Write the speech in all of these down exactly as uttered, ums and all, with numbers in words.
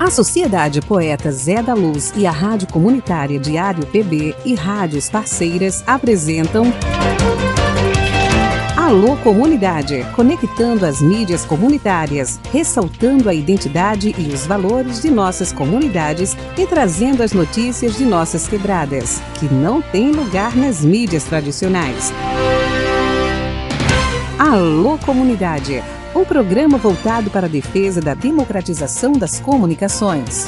A Sociedade Poeta Zé da Luz e a Rádio Comunitária Diário P B e rádios parceiras apresentam Alô Comunidade, conectando as mídias comunitárias, ressaltando a identidade e os valores de nossas comunidades e trazendo as notícias de nossas quebradas, que não têm lugar nas mídias tradicionais. Alô Comunidade, um programa voltado para a defesa da democratização das comunicações.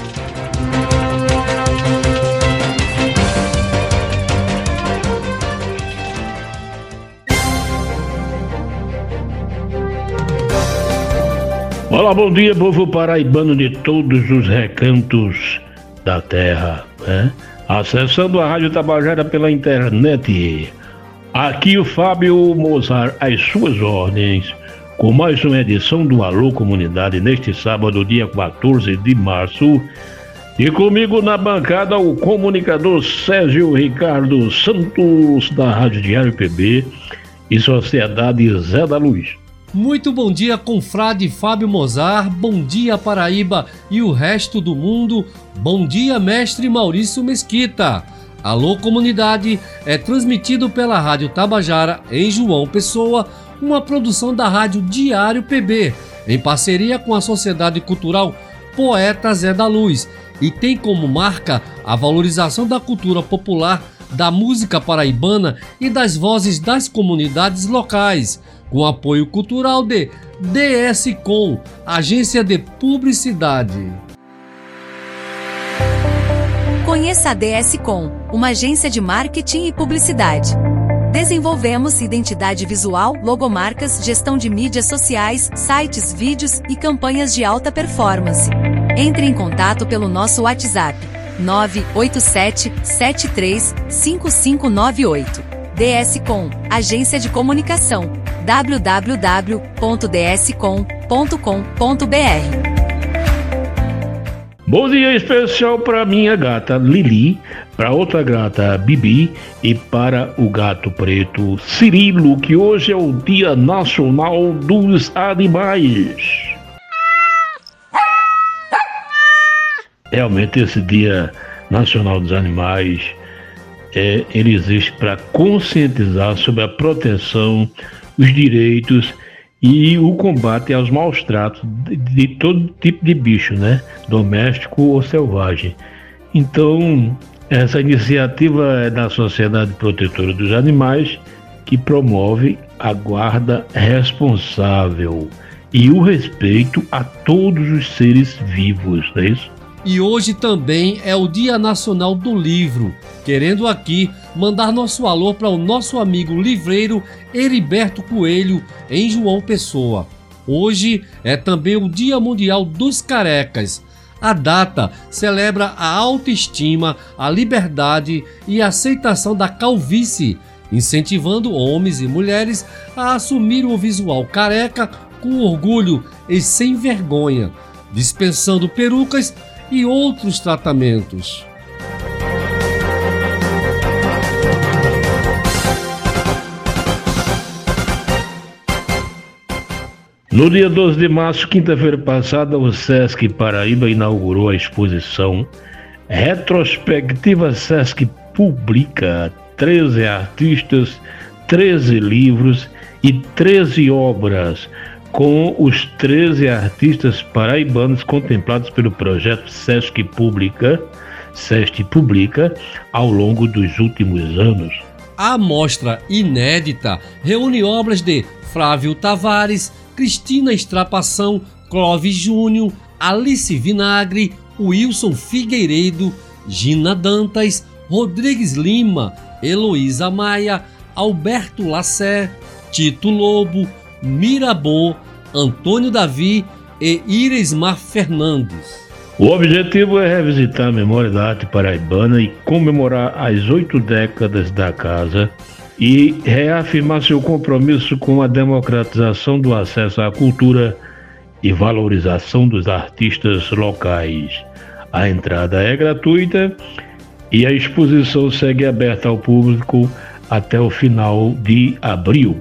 Olá, bom dia, povo paraibano de todos os recantos da terra, né? Acessando a Rádio Tabajara pela internet. Aqui o Fábio Mozart, às suas ordens, com mais uma edição do Alô Comunidade neste sábado, dia quatorze de março. E comigo na bancada o comunicador Sérgio Ricardo Santos, da Rádio Diário P B e Sociedade Zé da Luz. Muito bom dia, confrade Fábio Mozart, bom dia Paraíba e o resto do mundo, bom dia mestre Maurício Mesquita. Alô Comunidade é transmitido pela Rádio Tabajara em João Pessoa, uma produção da Rádio Diário P B, em parceria com a Sociedade Cultural Poeta Zé da Luz, e tem como marca a valorização da cultura popular, da música paraibana e das vozes das comunidades locais, com apoio cultural de D S Com, Agência de Publicidade. Conheça a D S Com, uma agência de marketing e publicidade. Desenvolvemos identidade visual, logomarcas, gestão de mídias sociais, sites, vídeos e campanhas de alta performance. Entre em contato pelo nosso WhatsApp nove oito sete, sete três, cinco cinco nove oito. D S Com, Agência de Comunicação. w w w ponto d s com ponto com ponto b r. Bom dia especial para minha gata Lili, para outra gata Bibi e para o gato preto Cirilo, que hoje é o Dia Nacional dos Animais. Realmente esse Dia Nacional dos Animais é, ele existe para conscientizar sobre a proteção, os direitos e o combate aos maus tratos de, de todo tipo de bicho, né? Doméstico ou selvagem. Então, essa iniciativa é da Sociedade Protetora dos Animais, que promove a guarda responsável e o respeito a todos os seres vivos, não é isso? E hoje também é o Dia Nacional do Livro. Querendo aqui mandar nosso alô para o nosso amigo livreiro Heriberto Coelho, em João Pessoa. Hoje é também o Dia Mundial dos Carecas. A data celebra a autoestima, a liberdade e a aceitação da calvície, incentivando homens e mulheres a assumir o visual careca com orgulho e sem vergonha, dispensando perucas e outros tratamentos. No dia doze de março, quinta-feira passada, o Sesc Paraíba inaugurou a exposição Retrospectiva Sesc Publica, treze artistas, treze livros e treze obras, com os treze artistas paraibanos contemplados pelo projeto Sesc Publica, Sesc Publica, ao longo dos últimos anos. A mostra inédita reúne obras de Flávio Tavares, Cristina Estrapação, Clóvis Júnior, Alice Vinagre, Wilson Figueiredo, Gina Dantas, Rodrigues Lima, Heloísa Maia, Alberto Lacer, Tito Lobo, Mirabô, Antônio Davi e Iresmar Fernandes. O objetivo é revisitar a memória da arte paraibana e comemorar as oito décadas da casa e reafirmar seu compromisso com a democratização do acesso à cultura e valorização dos artistas locais. A entrada é gratuita e a exposição segue aberta ao público até o final de abril.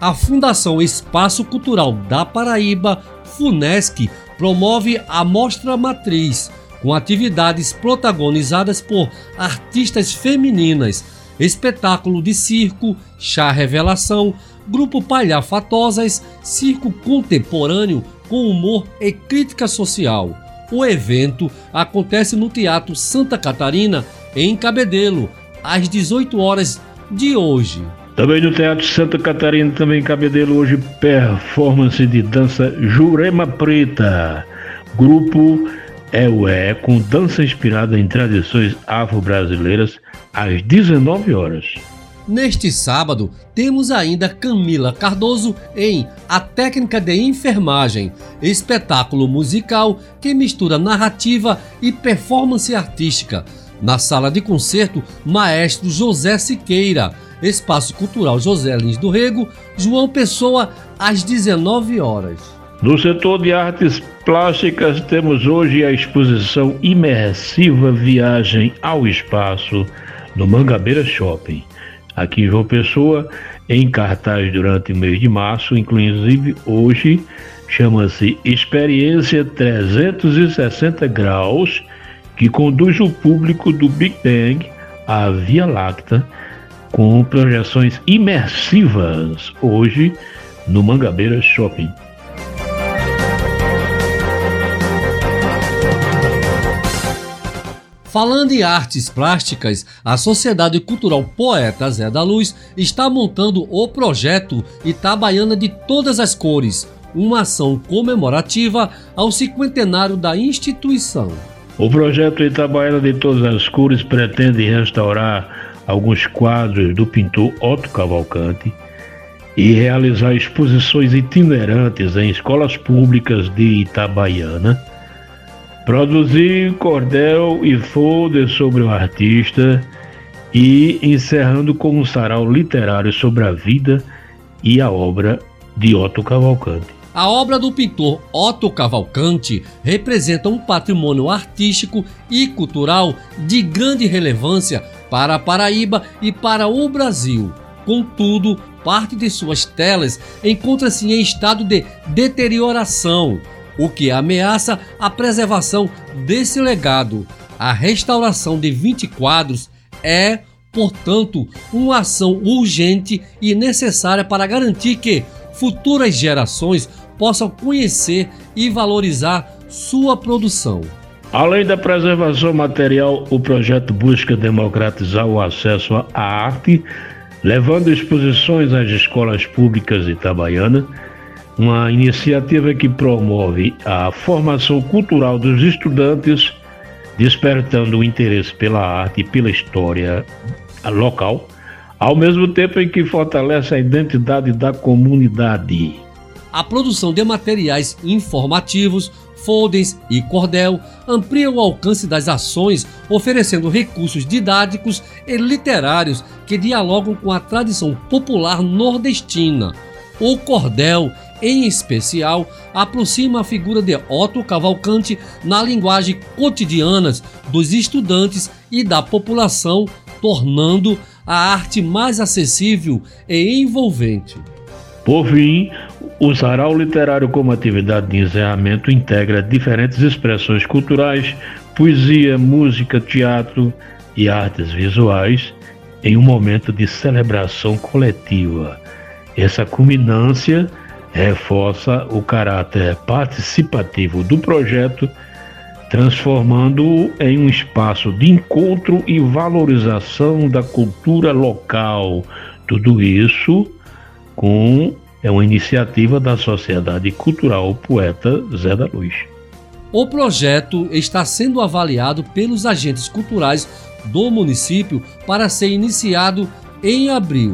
a Fundação Espaço Cultural da Paraíba, FUNESC, promove a Mostra Matriz, com atividades protagonizadas por artistas femininas, espetáculo de circo, chá revelação, grupo Palhafatosas, circo contemporâneo com humor e crítica social. O evento acontece no Teatro Santa Catarina, em Cabedelo, às dezoito horas de hoje. Também no Teatro Santa Catarina, também em Cabedelo, hoje, performance de dança Jurema Preta. Grupo É o É, com dança inspirada em tradições afro-brasileiras, às dezenove horas. Neste sábado, temos ainda Camila Cardoso em A Técnica de Enfermagem, espetáculo musical que mistura narrativa e performance artística. Na sala de concerto, maestro José Siqueira, Espaço Cultural José Lins do Rego, João Pessoa, às dezenove horas. No setor de artes plásticas, temos hoje a exposição imersiva Viagem ao Espaço, no Mangabeira Shopping, aqui em João Pessoa, em cartaz durante o mês de março, inclusive hoje, chama-se Experiência trezentos e sessenta graus, que conduz o público do Big Bang à Via Láctea, com projeções imersivas, hoje no Mangabeira Shopping. Falando em artes plásticas, a Sociedade Cultural Poeta Zé da Luz está montando o projeto Itabaiana de Todas as Cores, uma ação comemorativa ao cinquentenário da instituição. O projeto Itabaiana de Todas as Cores pretende restaurar alguns quadros do pintor Otto Cavalcante e realizar exposições itinerantes em escolas públicas de Itabaiana, produzir cordel e folder sobre o artista e encerrando com um sarau literário sobre a vida e a obra de Otto Cavalcante. A obra do pintor Otto Cavalcante representa um patrimônio artístico e cultural de grande relevância para a Paraíba e para o Brasil. Contudo, parte de suas telas encontra-se em estado de deterioração, o que ameaça a preservação desse legado. A restauração de vinte quadros é, portanto, uma ação urgente e necessária para garantir que futuras gerações possam conhecer e valorizar sua produção. Além da preservação material, o projeto busca democratizar o acesso à arte, levando exposições às escolas públicas itabaianas, uma iniciativa que promove a formação cultural dos estudantes, despertando o interesse pela arte e pela história local, ao mesmo tempo em que fortalece a identidade da comunidade. A produção de materiais informativos, folders e cordel amplia o alcance das ações, oferecendo recursos didáticos e literários que dialogam com a tradição popular nordestina. O cordel, em especial, aproxima a figura de Otto Cavalcante na linguagem cotidiana dos estudantes e da população, tornando a arte mais acessível e envolvente. Por fim, o sarau literário como atividade de encerramento integra diferentes expressões culturais, poesia, música, teatro e artes visuais em um momento de celebração coletiva. Essa culminância reforça o caráter participativo do projeto, transformando-o em um espaço de encontro e valorização da cultura local. Tudo isso com é uma iniciativa da Sociedade Cultural Poeta Zé da Luz. O projeto está sendo avaliado pelos agentes culturais do município para ser iniciado em abril.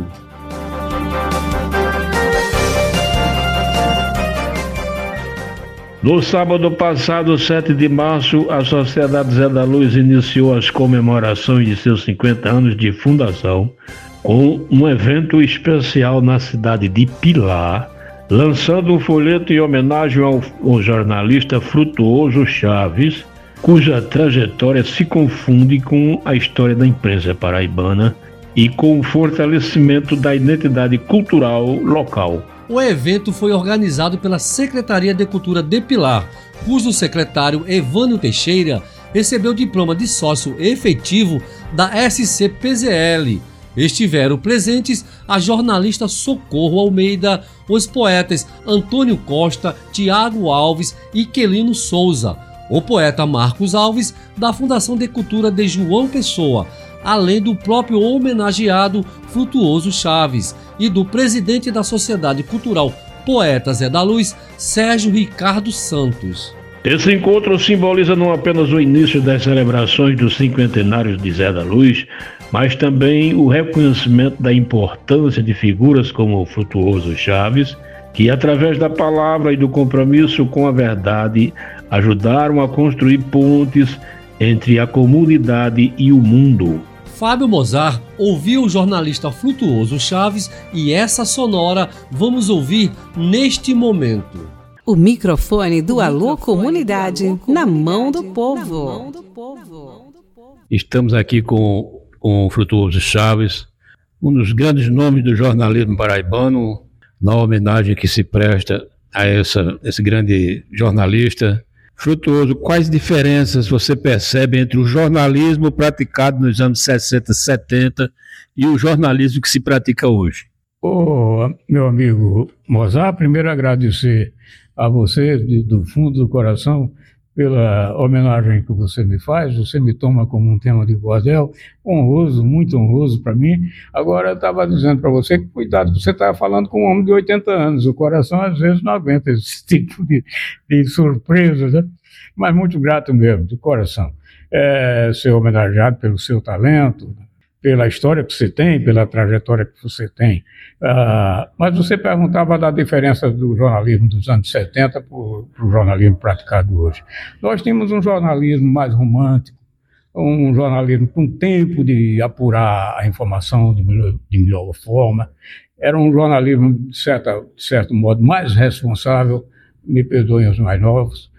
No sábado passado, sete de março, a Sociedade Zé da Luz iniciou as comemorações de seus cinquenta anos de fundação com um evento especial na cidade de Pilar, lançando um folheto em homenagem ao, ao jornalista Frutuoso Chaves, cuja trajetória se confunde com a história da imprensa paraibana e com o fortalecimento da identidade cultural local. O evento foi organizado pela Secretaria de Cultura de Pilar, cujo secretário Evânio Teixeira recebeu o diploma de sócio efetivo da S C P Z L. Estiveram presentes a jornalista Socorro Almeida, os poetas Antônio Costa, Tiago Alves e Quelino Souza, o poeta Marcos Alves, da Fundação de Cultura de João Pessoa, além do próprio homenageado Frutuoso Chaves e do presidente da Sociedade Cultural Poeta Zé da Luz, Sérgio Ricardo Santos. Esse encontro simboliza não apenas o início das celebrações dos cinquentenários de Zé da Luz, mas também o reconhecimento da importância de figuras como o Frutuoso Chaves, que através da palavra e do compromisso com a verdade ajudaram a construir pontes entre a comunidade e o mundo. Fábio Mozart ouviu o jornalista Frutuoso Chaves e essa sonora vamos ouvir neste momento. O microfone do Alô Comunidade na mão do povo. Estamos aqui com, com o Frutuoso Chaves, um dos grandes nomes do jornalismo paraibano, na homenagem que se presta a essa, esse grande jornalista. Frutuoso, quais diferenças você percebe entre o jornalismo praticado nos anos sessenta, setenta e o jornalismo que se pratica hoje? Ô, meu amigo Mozart, primeiro agradecer a você do fundo do coração pela homenagem que você me faz. Você me toma como um tema de bordel, honroso, muito honroso para mim. Agora eu estava dizendo para você que cuidado, você está falando com um homem de oitenta anos, o coração às vezes não aguenta esse tipo de, de surpresa, né? Mas muito grato mesmo, de coração. É, ser homenageado pelo seu talento, pela história que você tem, pela trajetória que você tem. Uh, mas você perguntava da diferença do jornalismo dos anos setenta para o jornalismo praticado hoje. Nós tínhamos um jornalismo mais romântico, um jornalismo com tempo de apurar a informação de melhor, de melhor forma. Era um jornalismo, de, certa, de certo modo, mais responsável, me perdoem os mais novos,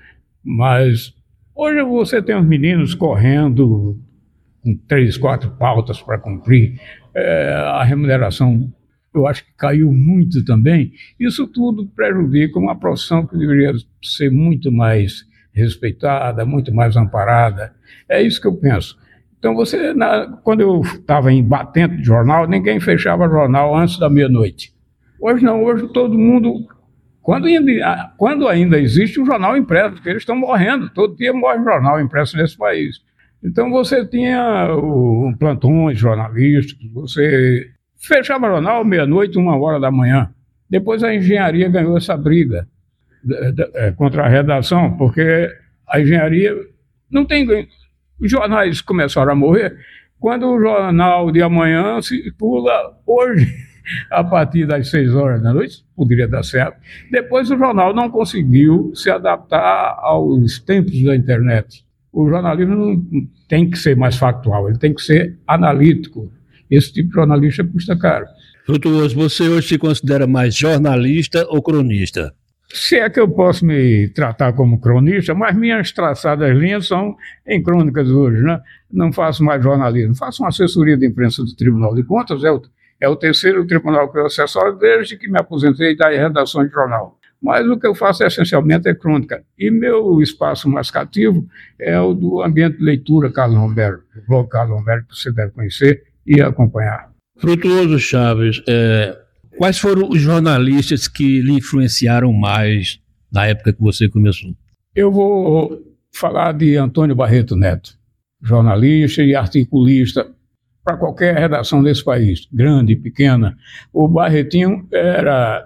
mas hoje você tem os meninos correndo com três, quatro pautas para cumprir, é, a remuneração eu acho que caiu muito também. Isso tudo prejudica uma profissão que deveria ser muito mais respeitada, muito mais amparada. É isso que eu penso. Então, você, na, quando eu estava em batente de jornal, ninguém fechava jornal antes da meia-noite. Hoje não, hoje todo mundo... Quando ainda, quando ainda existe um jornal impresso, porque eles estão morrendo, todo dia morre um jornal impresso nesse país. Então você tinha o, plantões jornalísticos, você fechava o jornal meia-noite, uma hora da manhã. Depois a engenharia ganhou essa briga de, de, de, contra a redação, porque a engenharia não tem... Os jornais começaram a morrer quando o jornal de amanhã circula hoje, a partir das seis horas da noite, poderia dar certo. Depois o jornal não conseguiu se adaptar aos tempos da internet. O jornalismo não tem que ser mais factual, ele tem que ser analítico. Esse tipo de jornalista custa caro. Frutuoso, você hoje se considera mais jornalista ou cronista? Se é que eu posso me tratar como cronista, mas minhas traçadas linhas são em crônicas hoje, né? Não faço mais jornalismo, faço uma assessoria de imprensa do Tribunal de Contas, é o, é o terceiro tribunal que eu assessoro desde que me aposentei da redação de jornal. Mas o que eu faço essencialmente é crônica. E meu espaço mais cativo é o do ambiente de leitura Carlos Romero, o blog Carlos Romero, que você deve conhecer e acompanhar. Frutuoso Chaves, é, quais foram os jornalistas que lhe influenciaram mais na época que você começou? Eu vou falar de Antônio Barreto Neto, jornalista e articulista para qualquer redação desse país, grande e pequena. O Barretinho era...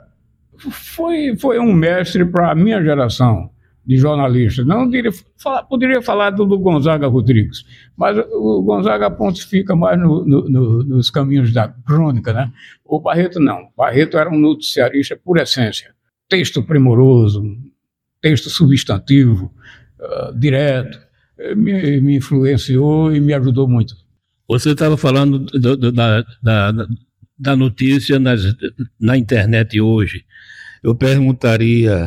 Foi, foi um mestre para a minha geração de jornalistas. Não diria, falar, poderia falar do, do Gonzaga Rodrigues, mas o Gonzaga pontifica mais no, no, no, nos caminhos da crônica, né? O Barreto não. Barreto era um noticiarista por essência. Texto primoroso, texto substantivo, uh, direto. Me, me influenciou e me ajudou muito. Você estava falando do, do, da, da, da notícia nas, na internet hoje. Eu perguntaria,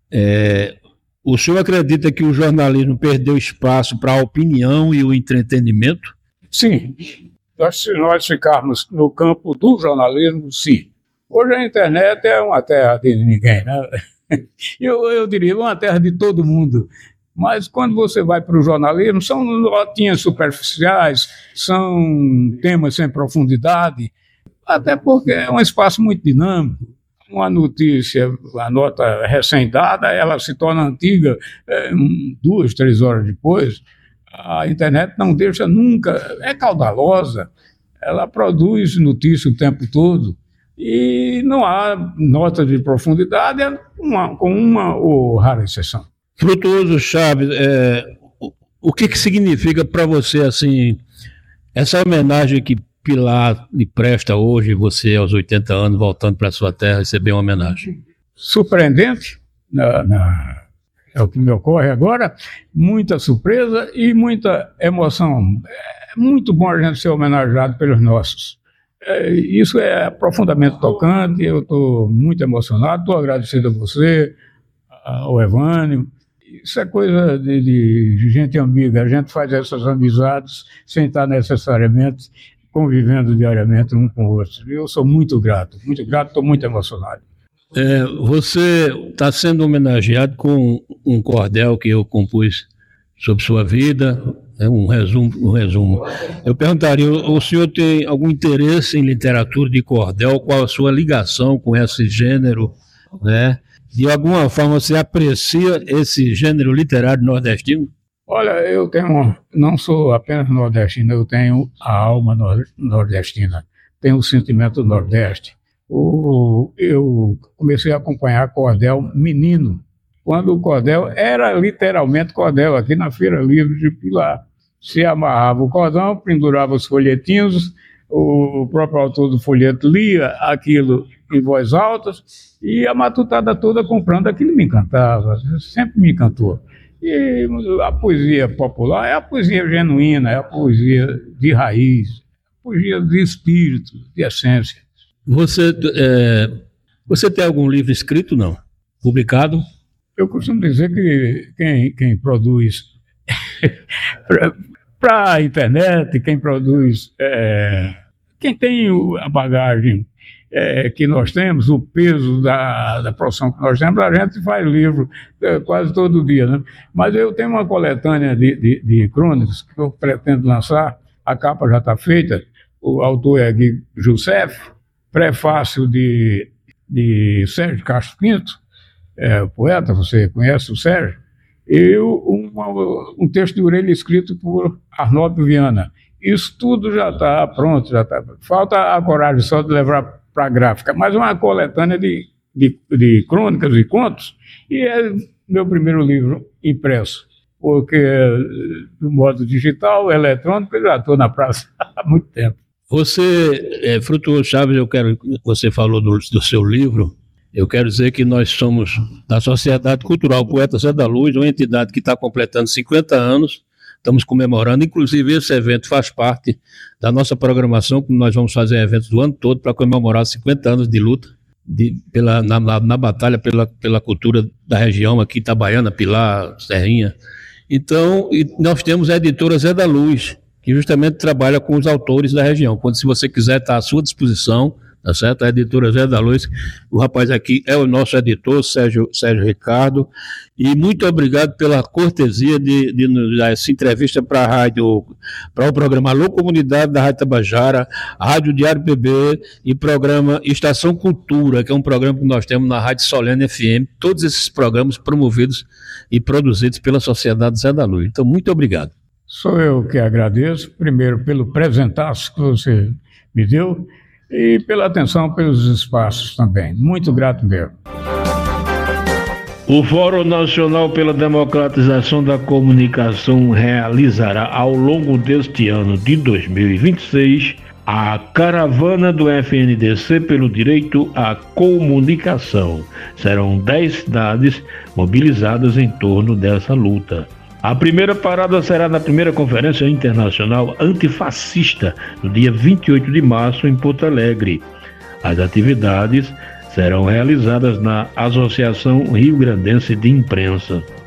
é, o senhor acredita que o jornalismo perdeu espaço para a opinião e o entretenimento? Sim, Nós, se nós ficarmos no campo do jornalismo, sim. Hoje a internet é uma terra de ninguém, né? Eu, eu diria uma terra de todo mundo. Mas quando você vai para o jornalismo, são notinhas superficiais, são temas sem profundidade, até porque é um espaço muito dinâmico. Uma notícia, a nota recém-dada, ela se torna antiga é, duas, três horas depois. A internet não deixa nunca, é caudalosa, ela produz notícia o tempo todo e não há nota de profundidade, uma, com uma ou rara exceção. Frutuoso Chaves, é, o, o que, que significa para você assim essa homenagem que Pilar lhe presta hoje, você aos oitenta anos, voltando para sua terra, receber uma homenagem? Surpreendente, na, na, é o que me ocorre agora, muita surpresa e muita emoção. É muito bom a gente ser homenageado pelos nossos. É, isso é profundamente tocante, eu estou muito emocionado, estou agradecido a você, ao Evânio. Isso é coisa de, de gente amiga, a gente faz essas amizades sem estar necessariamente convivendo diariamente um com o outro. Eu sou muito grato, muito grato, estou muito emocionado. É, você está sendo homenageado com um cordel que eu compus sobre sua vida, é um resumo, um resumo. Eu perguntaria, o, o senhor tem algum interesse em literatura de cordel? Qual a sua ligação com esse gênero, né? De alguma forma você aprecia esse gênero literário nordestino? Olha, eu tenho, não sou apenas nordestino, eu tenho a alma nordestina, tenho o sentimento do Nordeste. O, eu comecei a acompanhar cordel menino, quando o cordel era literalmente cordel, aqui na Feira Livre de Pilar. Se amarrava o cordão, pendurava os folhetinhos, o próprio autor do folheto lia aquilo em voz alta e a matutada toda comprando aquilo me encantava, sempre me encantou. E a poesia popular é a poesia genuína, é a poesia de raiz, a poesia de espírito, de essência. Você, é, você tem algum livro escrito, não? Publicado? Eu costumo dizer que quem, quem produz para a internet, quem produz, é, quem tem a bagagem é, que nós temos, o peso da, da profissão que nós temos, a gente faz livro é, quase todo dia, né? Mas eu tenho uma coletânea de, de, de crônicas que eu pretendo lançar, a capa já está feita, o autor é Gui Youssef, prefácio de, de Sérgio Castro Pinto, é, poeta, você conhece o Sérgio, e uma, um texto de orelha escrito por Arnaldo Viana. Isso tudo já está pronto, já está. Falta a coragem só de levar para a gráfica, mas uma coletânea de, de, de crônicas e contos, e é meu primeiro livro impresso, porque do modo digital, eletrônico, eu já estou na praça há muito tempo. Você, é, Frutuoso Chaves, eu quero, você falou do, do seu livro, eu quero dizer que nós somos da Sociedade Cultural Poeta Zé da Luz, uma entidade que está completando cinquenta anos, estamos comemorando, inclusive esse evento faz parte da nossa programação, que nós vamos fazer eventos do ano todo para comemorar cinquenta anos de luta de, pela, na, na, na batalha pela, pela cultura da região aqui, Itabaiana, Pilar, Serrinha. Então, e nós temos a editora Zé da Luz, que justamente trabalha com os autores da região. Quando, se você quiser, está à sua disposição, tá certo? A editora Zé da Luz, o rapaz aqui é o nosso editor, Sérgio, Sérgio Ricardo, e muito obrigado pela cortesia de, de nos dar essa entrevista para a rádio, para o programa Alô Comunidade da Rádio Tabajara, Rádio Diário P B e programa Estação Cultura, que é um programa que nós temos na Rádio Solene F M, todos esses programas promovidos e produzidos pela Sociedade Zé da Luz. Então, muito obrigado. Sou eu que agradeço, primeiro pelo presentaço que você me deu, e pela atenção pelos espaços também. Muito grato mesmo. O Fórum Nacional pela Democratização da Comunicação realizará ao longo deste ano de dois mil e vinte e seis a caravana do F N D C pelo direito à comunicação. Serão dez cidades mobilizadas em torno dessa luta. A primeira parada será na primeira Conferência Internacional Antifascista, no dia vinte e oito de março, em Porto Alegre. As atividades serão realizadas na Associação Rio Grandense de Imprensa.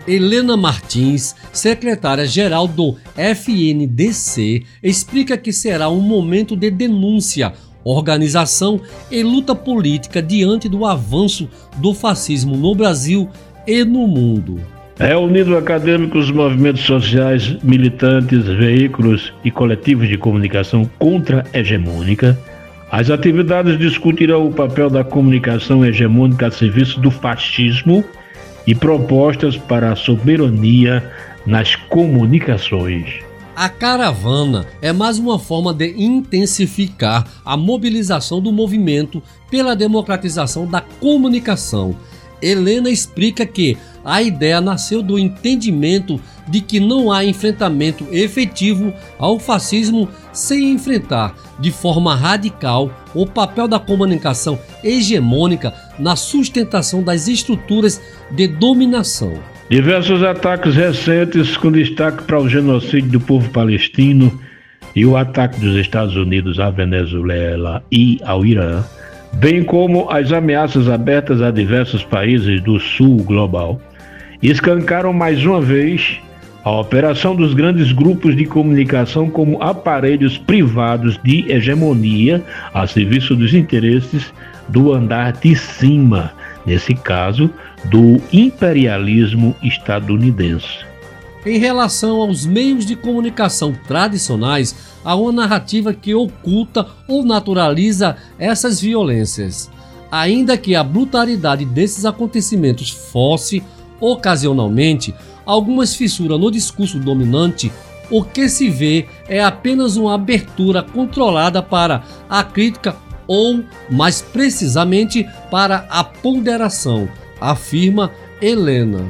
Helena Martins, secretária-geral do F N D C, explica que será um momento de denúncia, organização e luta política diante do avanço do fascismo no Brasil e no mundo. Reunindo acadêmicos, movimentos sociais, militantes, veículos e coletivos de comunicação contra-hegemônica, as atividades discutirão o papel da comunicação hegemônica a serviço do fascismo e propostas para a soberania nas comunicações. A caravana é mais uma forma de intensificar a mobilização do movimento pela democratização da comunicação. Helena explica que a ideia nasceu do entendimento de que não há enfrentamento efetivo ao fascismo sem enfrentar de forma radical o papel da comunicação hegemônica na sustentação das estruturas de dominação. Diversos ataques recentes com destaque para o genocídio do povo palestino e o ataque dos Estados Unidos à Venezuela e ao Irã, bem como as ameaças abertas a diversos países do sul global, escancaram mais uma vez a operação dos grandes grupos de comunicação como aparelhos privados de hegemonia a serviço dos interesses do andar de cima, nesse caso, do imperialismo estadunidense. Em relação aos meios de comunicação tradicionais, há uma narrativa que oculta ou naturaliza essas violências. Ainda que a brutalidade desses acontecimentos fosse, ocasionalmente, algumas fissuras no discurso dominante, o que se vê é apenas uma abertura controlada para a crítica ou, mais precisamente, para a ponderação, afirma Helena.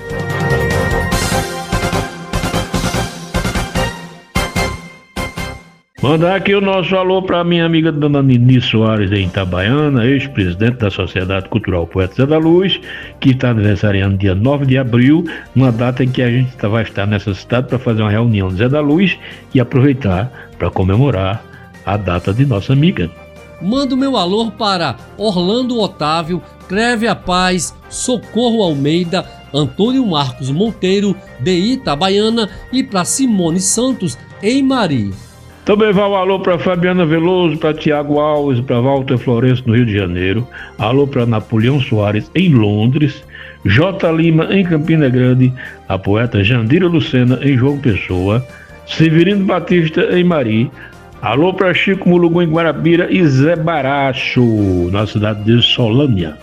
Mandar aqui o nosso alô para minha amiga Dona Nini Soares em Itabaiana, ex-presidente da Sociedade Cultural Poeta Zé da Luz, que está aniversariando dia nove de abril, uma data em que a gente vai estar nessa cidade para fazer uma reunião de Zé da Luz e aproveitar para comemorar a data de nossa amiga. Mando meu alô para Orlando Otávio, Clévia Paz, Socorro Almeida, Antônio Marcos Monteiro, de Itabaiana, e para Simone Santos, em Mari. Também vai um alô para Fabiana Veloso, para Tiago Alves, para Walter Florencio, no Rio de Janeiro. Alô para Napoleão Soares, em Londres. J. Lima, em Campina Grande. A poeta Jandira Lucena, em João Pessoa. Severino Batista, em Mari. Alô para Chico Mulugu, em Guarabira. E Zé Baracho, na cidade de Solânia.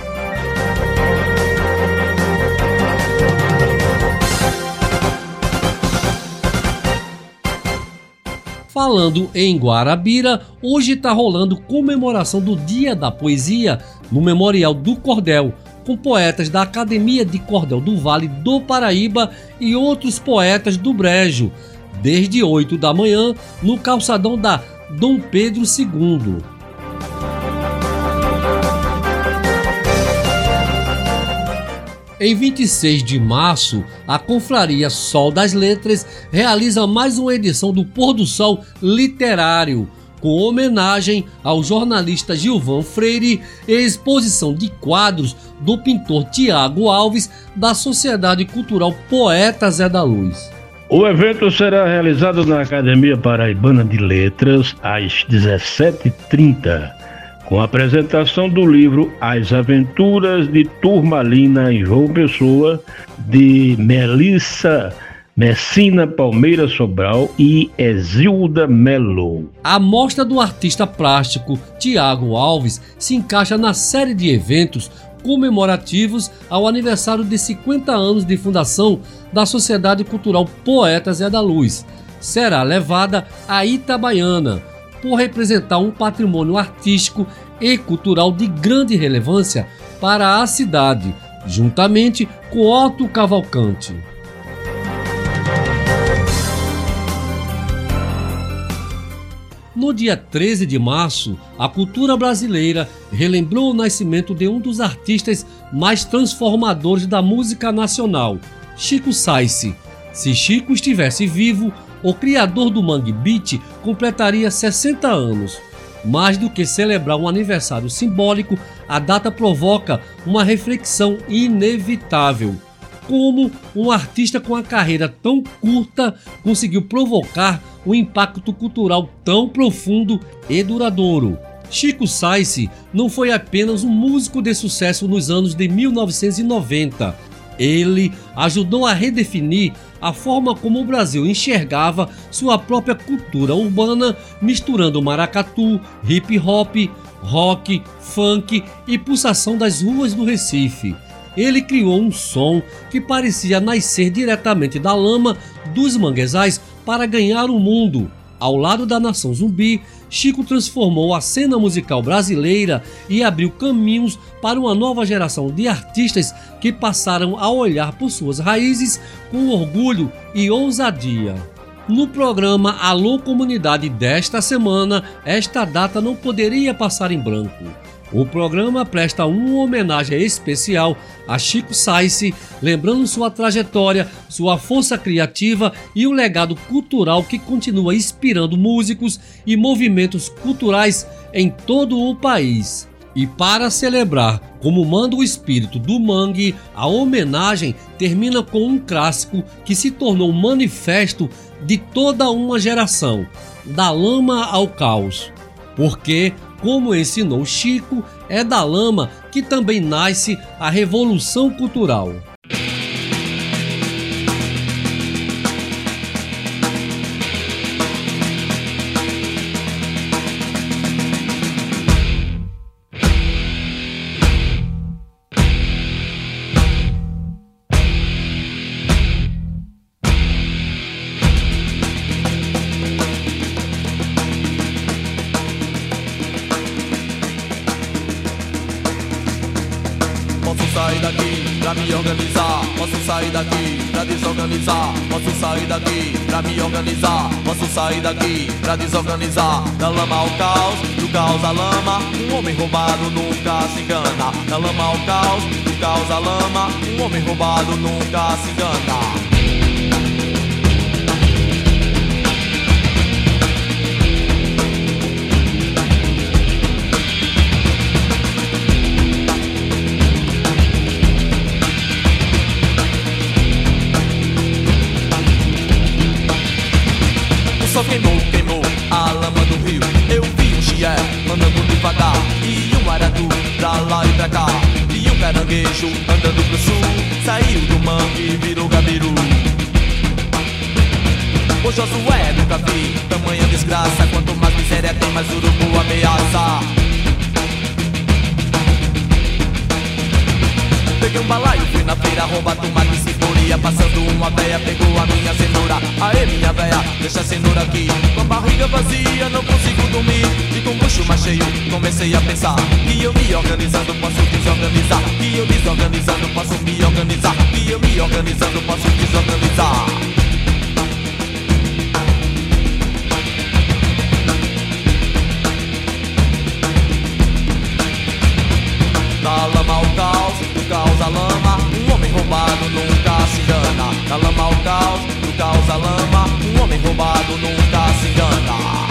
Falando em Guarabira, hoje está rolando comemoração do Dia da Poesia no Memorial do Cordel, com poetas da Academia de Cordel do Vale do Paraíba e outros poetas do Brejo, desde oito da manhã, no calçadão da Dom Pedro segundo. Em vinte e seis de março, a Confraria Sol das Letras realiza mais uma edição do Pôr do Sol Literário, com homenagem ao jornalista Gilvan Freire e exposição de quadros do pintor Tiago Alves, da Sociedade Cultural Poeta Zé da Luz. O evento será realizado na Academia Paraibana de Letras às dezessete e trinta. Com a apresentação do livro As Aventuras de Turmalina em João Pessoa, de Melissa Messina Palmeira Sobral e Exilda Melo. A mostra do artista plástico Tiago Alves se encaixa na série de eventos comemorativos ao aniversário de cinquenta anos de fundação da Sociedade Cultural Poeta Zé da Luz. Será levada a Itabaiana, por representar um patrimônio artístico e cultural de grande relevância para a cidade, juntamente com Otto Cavalcante. No dia treze de março, a cultura brasileira relembrou o nascimento de um dos artistas mais transformadores da música nacional, Chico Science. Se Chico estivesse vivo, o criador do Mangue Beat completaria sessenta anos. Mais do que celebrar um aniversário simbólico, a data provoca uma reflexão inevitável. como um artista com a carreira tão curta conseguiu provocar um impacto cultural tão profundo e duradouro. Chico Science não foi apenas um músico de sucesso nos anos de mil novecentos e noventa. Ele ajudou a redefinir a forma como o Brasil enxergava sua própria cultura urbana, misturando maracatu, hip hop, rock, funk e pulsação das ruas do Recife. Ele criou um som que parecia nascer diretamente da lama dos manguezais para ganhar o mundo. Ao lado da Nação Zumbi, Chico transformou a cena musical brasileira e abriu caminhos para uma nova geração de artistas que passaram a olhar por suas raízes com orgulho e ousadia. No programa Alô Comunidade desta semana, esta data não poderia passar em branco. O programa presta uma homenagem especial a Chico Science, lembrando sua trajetória, sua força criativa e o legado cultural que continua inspirando músicos e movimentos culturais em todo o país. E para celebrar como manda o espírito do mangue, a homenagem termina com um clássico que se tornou um manifesto de toda uma geração, Da Lama ao Caos. Porque, como ensinou Chico, é da lama que também nasce a revolução cultural. sair daqui pra me organizar. Posso sair daqui pra desorganizar. Posso sair daqui pra me organizar. Posso sair daqui pra desorganizar. Da lama ao caos, do caos à lama. Um homem roubado nunca se engana. Da lama ao caos, do caos à lama. Um homem roubado nunca se engana. Só queimou, queimou a lama do rio. Eu vi um chié andando devagar e um aratu pra lá e pra cá. E um caranguejo andando pro sul. Saiu do mangue e virou gabiru. Ô Josué, nunca vi tamanha desgraça. Quanto mais miséria tem, mais urubu ameaça. Peguei um balaio, fui na feira roubar tomate e cebola. Passando uma véia, pegou a minha cenoura. Aê minha véia, deixa a cenoura aqui. Com a barriga vazia, não consigo dormir. E com o bucho mais cheio, comecei a pensar que eu me organizando posso desorganizar. Que eu desorganizando posso me organizar. Que eu me organizando posso desorganizar. Da lama ao caos, do caos à lama. Um homem roubado nunca se engana. Da lama ao caos, do caos à lama. Um homem roubado nunca se engana.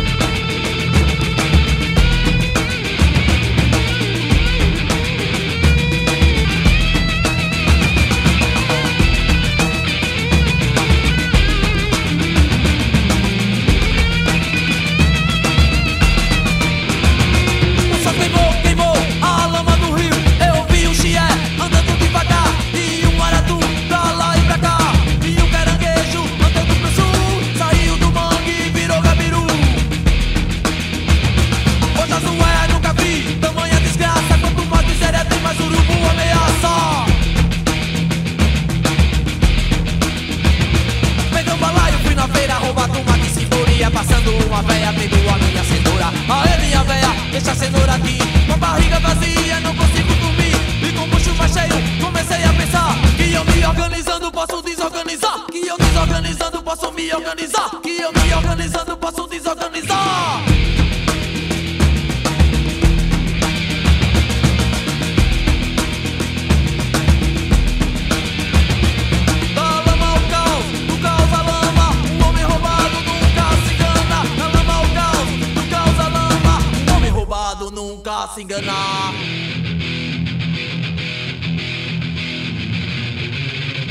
Passando uma véia, pegou a minha cenoura. Aê minha véia, deixa a cenoura aqui. Com a barriga vazia, não consigo dormir. E com o bucho mais cheio, comecei a pensar que eu me organizando posso desorganizar. Que eu desorganizando posso me organizar. Que eu me organizando posso desorganizar. Nunca se enganar.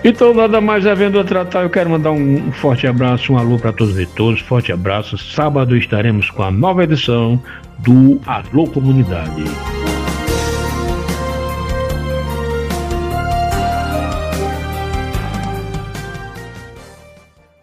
Então, nada mais havendo a tratar, eu quero mandar um forte abraço, um alô para todos e todos, forte abraço. Sábado estaremos com a nova edição do Alô Comunidade.